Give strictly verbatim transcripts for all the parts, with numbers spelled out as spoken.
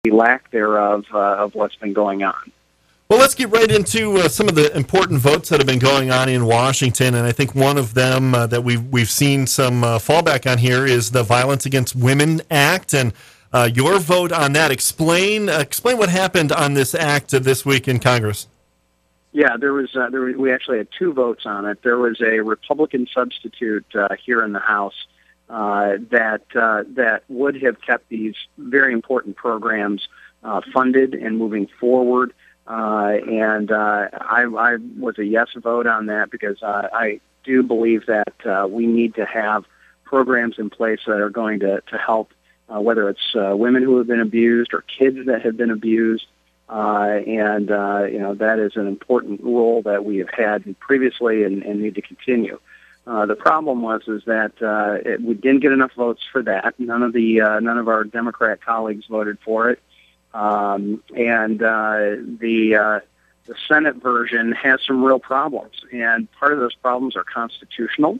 lack thereof uh, of what's been going on. Well, let's get right into uh, some of the important votes that have been going on in Washington, and I think one of them uh, that we've, we've seen some uh, fallback on here is the Violence Against Women Act, and uh, your vote on that. Explain uh, explain what happened on this act uh, this week in Congress. Yeah, there was, uh, there was we actually had two votes on it. There was a Republican substitute uh, here in the House uh, that uh, that would have kept these very important programs uh, funded and moving forward. Uh, and uh, I, I was a yes vote on that because uh, I do believe that uh, we need to have programs in place that are going to, to help, uh, whether it's uh, women who have been abused or kids that have been abused. Uh, and, uh, you know, that is an important role that we have had previously and, and need to continue. Uh, the problem was is that uh, it, we didn't get enough votes for that. None of the uh, none of our Democrat colleagues voted for it. Um, and uh, the uh, the Senate version has some real problems, and part of those problems are constitutional.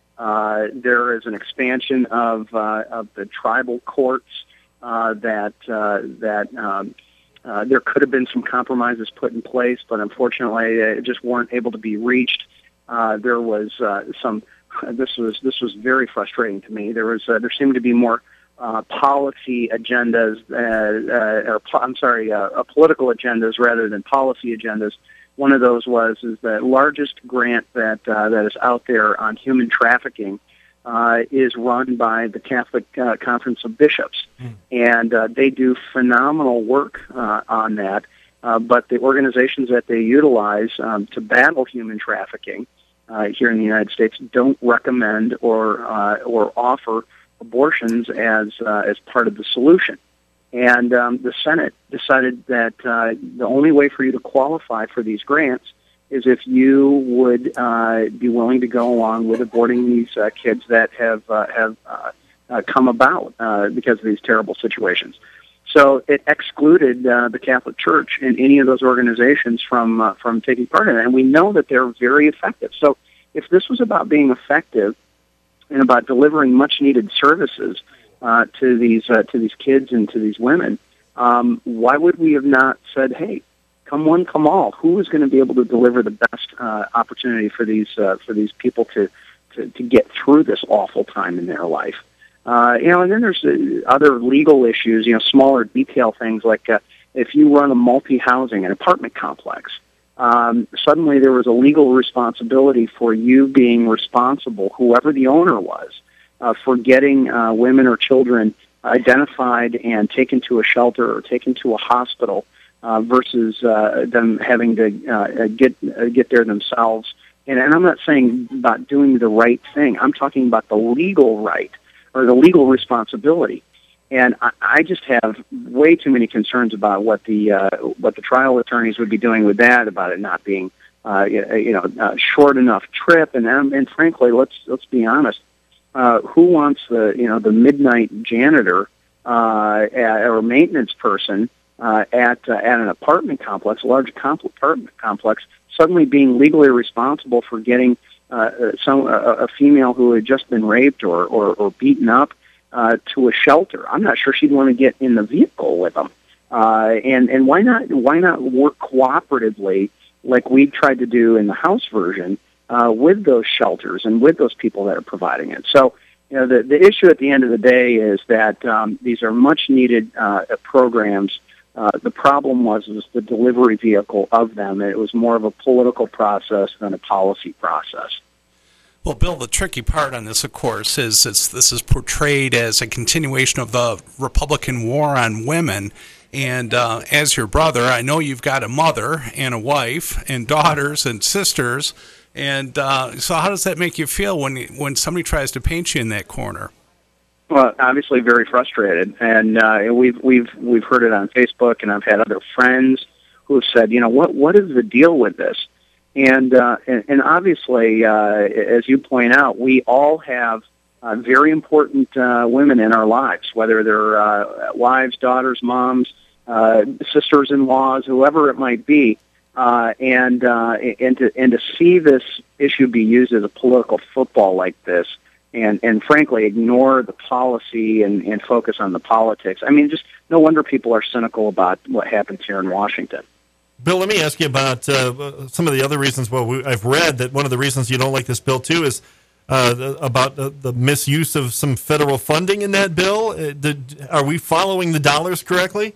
Uh, there is an expansion of uh, of the tribal courts uh, that uh, that um, uh, there could have been some compromises put in place, but unfortunately, it just weren't able to be reached. Uh, there was uh, some. This was this was very frustrating to me. There was uh, there seemed to be more. Uh, policy agendas, uh, uh, or po- I'm sorry, uh, uh, political agendas rather than policy agendas. One of those was is the largest grant that uh, that is out there on human trafficking uh, is run by the Catholic uh, Conference of Bishops, mm. and uh, they do phenomenal work uh, on that. Uh, but the organizations that they utilize um, to battle human trafficking uh, here in the United States don't recommend or uh, or offer abortions as uh, as part of the solution. And um, the Senate decided that uh, the only way for you to qualify for these grants is if you would uh, be willing to go along with aborting these uh, kids that have uh, have uh, uh, come about uh, because of these terrible situations. So it excluded uh, the Catholic Church and any of those organizations from uh, from taking part in it. And we know that they're very effective. So if this was about being effective and about delivering much-needed services uh, to these uh, to these kids and to these women, um, why would we have not said, "Hey, come one, come all"? Who is going to be able to deliver the best uh, opportunity for these uh, for these people to, to to get through this awful time in their life? Uh, you know, and then there's uh, other legal issues. You know, smaller detail things like uh, if you run a multi-housing, an apartment complex. Um, suddenly there was a legal responsibility for you being responsible, whoever the owner was, uh, for getting uh, women or children identified and taken to a shelter or taken to a hospital uh, versus uh, them having to uh, get uh, get there themselves. And, and I'm not saying about doing the right thing. I'm talking about the legal right or the legal responsibility. And I, I just have way too many concerns about what the uh, what the trial attorneys would be doing with that, about it not being, uh, you know, a short enough trip. And um, and frankly, let's let's be honest. Uh, who wants the you know the midnight janitor uh, or maintenance person uh, at uh, at an apartment complex, a large comp- apartment complex, suddenly being legally responsible for getting uh, some a, a female who had just been raped or or, or beaten up Uh, to a shelter? I'm not sure she'd want to get in the vehicle with them. Uh, and and why not why not work cooperatively like we tried to do in the House version uh, with those shelters and with those people that are providing it? So you know the the issue at the end of the day is that um, these are much needed uh, programs. Uh, the problem was was the delivery vehicle of them. It was more of a political process than a policy process. Well, Bill, the tricky part on this, of course, is it's, this is portrayed as a continuation of the Republican war on women. And uh, as your brother, I know you've got a mother and a wife and daughters and sisters. And uh, so how does that make you feel when when somebody tries to paint you in that corner? Well, obviously very frustrated. And uh, we've, we've, we've heard it on Facebook, and I've had other friends who have said, you know, what what is the deal with this? And, uh, and and obviously, uh, as you point out, we all have uh, very important uh, women in our lives, whether they're uh, wives, daughters, moms, uh, sisters-in-laws, whoever it might be. Uh, and uh, and to and to see this issue be used as a political football like this and, and frankly ignore the policy and, and focus on the politics. I mean, just no wonder people are cynical about what happens here in Washington. Bill, let me ask you about uh, some of the other reasons. Well, we, I've read that one of the reasons you don't like this bill, too, is uh, the, about the, the misuse of some federal funding in that bill. Uh, did, are we following the dollars correctly?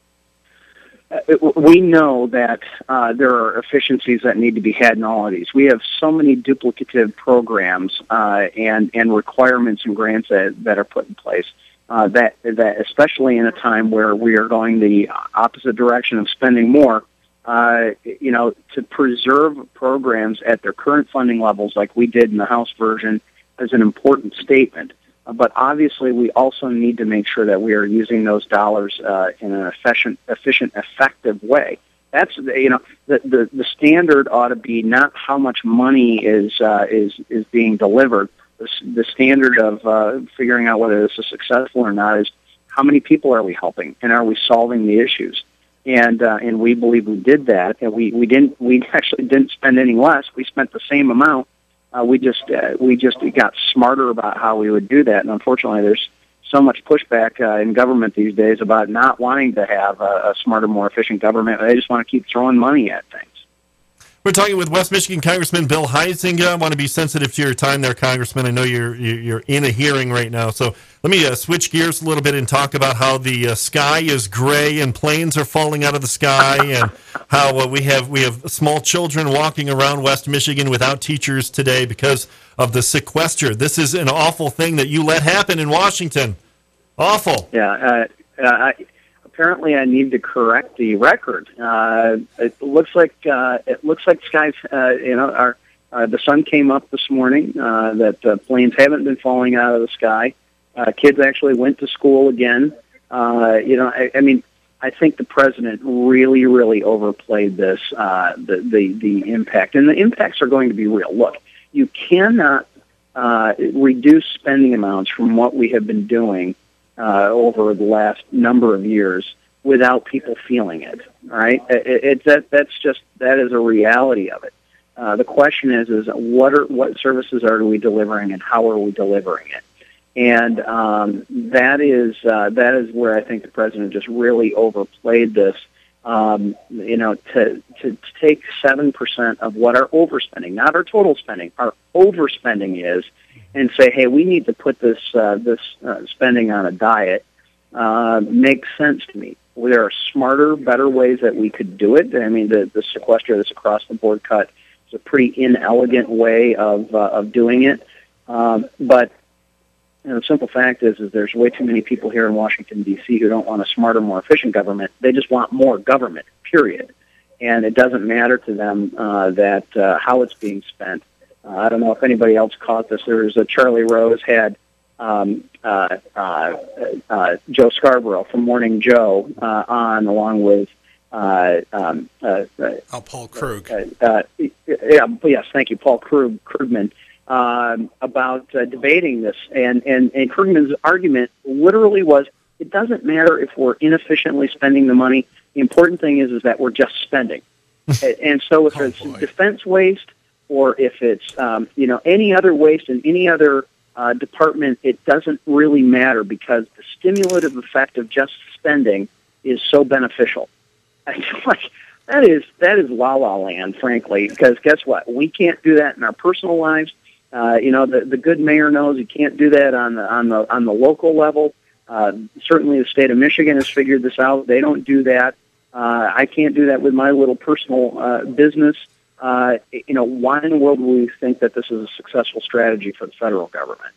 Uh, we know that uh, there are efficiencies that need to be had in all of these. We have so many duplicative programs uh, and, and requirements and grants that, that are put in place. Uh, that, that especially in a time where we are going the opposite direction of spending more, Uh, you know, to preserve programs at their current funding levels like we did in the House version is an important statement. Uh, but obviously we also need to make sure that we are using those dollars uh, in an efficient, efficient, effective way. That's, you know, the, the, the standard ought to be not how much money is, uh, is, is being delivered. The, the standard of uh, figuring out whether this is successful or not is how many people are we helping and are we solving the issues? And uh, and we believe we did that, and we, we didn't we actually didn't spend any less. We spent the same amount. Uh, we just uh, we just got smarter about how we would do that. And unfortunately, there's so much pushback uh, in government these days about not wanting to have a, a smarter, more efficient government. They just want to keep throwing money at things. We're talking with West Michigan Congressman Bill Huizenga. I want to be sensitive to your time there, Congressman. I know you're you're in a hearing right now, so let me uh, switch gears a little bit and talk about how the uh, sky is gray and planes are falling out of the sky, and how uh, we have we have small children walking around West Michigan without teachers today because of the sequester. This is an awful thing that you let happen in Washington. Awful. Yeah. Uh, uh, I, Apparently, I need to correct the record. Uh, it looks like uh, it looks like skies. Uh, you know, our, uh, the sun came up this morning. Uh, that uh, planes haven't been falling out of the sky. Uh, kids actually went to school again. Uh, you know, I, I mean, I think the president really, really overplayed this. Uh, the the the impact, and the impacts are going to be real. Look, you cannot uh, reduce spending amounts from what we have been doing Uh, over the last number of years without people feeling it. Right? It, it, it that that's just that is a reality of it. Uh, the question is is what are what services are we delivering and how are we delivering it? And um, that is uh, that is where I think the president just really overplayed this. Um, you know, to to, to take seven percent of what our overspending, not our total spending, our overspending is, and say, hey, we need to put this uh, this uh, spending on a diet, uh, makes sense to me. There are smarter, better ways that we could do it. I mean, the, the sequester, this across-the-board cut, is a pretty inelegant way of uh, of doing it. Um, but you know, the simple fact is, is there's way too many people here in Washington, D C who don't want a smarter, more efficient government. They just want more government, period. And it doesn't matter to them uh, that uh, how it's being spent. Uh, I don't know if anybody else caught this. There was a Charlie Rose had um, uh, uh, uh, Joe Scarborough from Morning Joe uh, on, along with uh, um, uh, oh, Paul Krug. Uh, uh, yeah, yes, thank you, Paul Krug, Krugman, um, about uh, debating this. And, and, and Krugman's argument literally was, it doesn't matter if we're inefficiently spending the money. The important thing is, is that we're just spending. and, and so if oh, it's boy. defense waste, or if it's um, you know any other waste in any other uh, department, it doesn't really matter because the stimulative effect of just spending is so beneficial. I feel like that is that is la la land, frankly. Because guess what? We can't do that in our personal lives. Uh, you know, the the good mayor knows you can't do that on the on the on the local level. Uh, certainly, the state of Michigan has figured this out. They don't do that. Uh, I can't do that with my little personal uh, business. Uh, you know, why in the world would we think that this is a successful strategy for the federal government?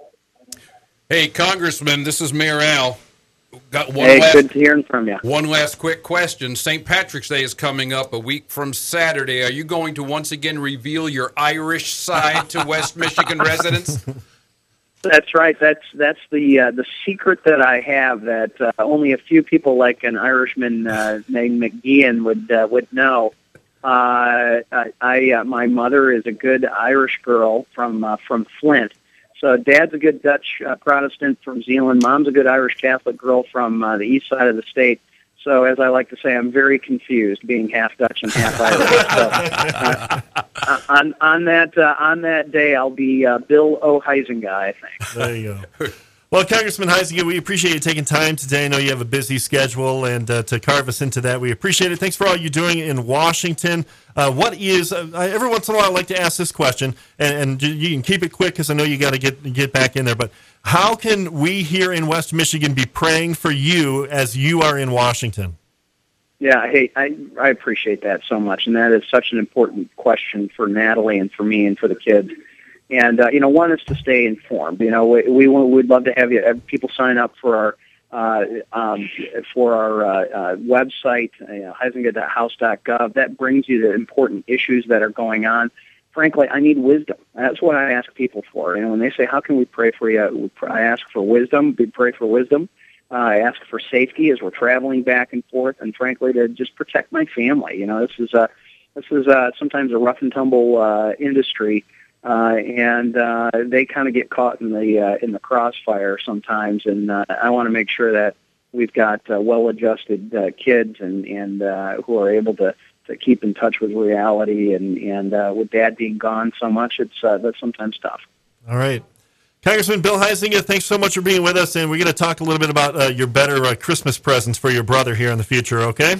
Hey, Congressman, this is Mayor Al. Got one hey, last, good to hearing from you. One last quick question. Saint Patrick's Day is coming up a week from Saturday. Are you going to once again reveal your Irish side to West Michigan residents? That's right. That's that's the uh, the secret that I have that uh, only a few people like an Irishman uh, named McGeehan would uh, would know. Uh, I, uh, my mother is a good Irish girl from uh, from Flint. So Dad's a good Dutch uh, Protestant from Zeeland. Mom's a good Irish Catholic girl from uh, the east side of the state. So, as I like to say, I'm very confused, being half Dutch and half Irish. So, uh, on on that uh, on that day, I'll be uh, Bill O'Huizenga, I think. There you go. Well, Congressman Huizenga, we appreciate you taking time today. I know you have a busy schedule, and uh, to carve us into that, we appreciate it. Thanks for all you're doing in Washington. Uh, what is uh, every once in a while I like to ask this question, and, and you can keep it quick because I know you got to get get back in there. But how can we here in West Michigan be praying for you as you are in Washington? Yeah, hey, I I appreciate that so much, and that is such an important question for Natalie and for me and for the kids. And, uh, you know, one is to stay informed. You know, we, we would love to have you, have people sign up for our uh, um, for our uh, uh, website, uh, huizenga dot house dot gov. That brings you the important issues that are going on. Frankly, I need wisdom. That's what I ask people for. You know, when they say, how can we pray for you? I ask for wisdom. We pray for wisdom. Uh, I ask for safety as we're traveling back and forth, and frankly, to just protect my family. You know, this is a, this is a, sometimes a rough and tumble uh, industry. Uh, and uh, they kind of get caught in the uh, in the crossfire sometimes, and uh, I want to make sure that we've got uh, well-adjusted uh, kids and and uh, who are able to, to keep in touch with reality. And and uh, with Dad being gone so much, it's uh, that's sometimes tough. All right. Congressman Bill Huizenga, thanks so much for being with us, and we're going to talk a little bit about uh, your better uh, Christmas presents for your brother here in the future, okay?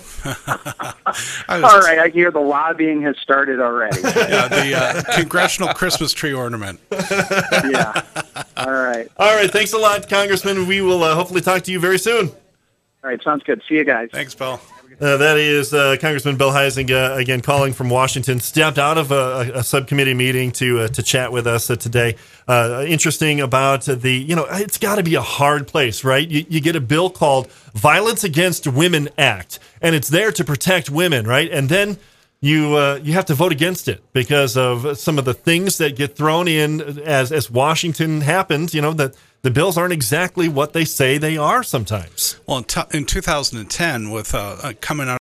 All right, I hear the lobbying has started already. Yeah, the uh, congressional Christmas tree ornament. Yeah, all right. All right, thanks a lot, Congressman. We will uh, hopefully talk to you very soon. All right, sounds good. See you guys. Thanks, Bill. Uh, that is uh, Congressman Bill Huizenga, again, calling from Washington, stepped out of a, a subcommittee meeting to uh, to chat with us uh, today. Uh, interesting about the, you know, it's got to be a hard place, right? You, you get a bill called Violence Against Women Act, and it's there to protect women, right? And then you uh, you have to vote against it because of some of the things that get thrown in as, as Washington happens, you know, that the bills aren't exactly what they say they are sometimes. Well, in, t- in two thousand ten, with uh, coming out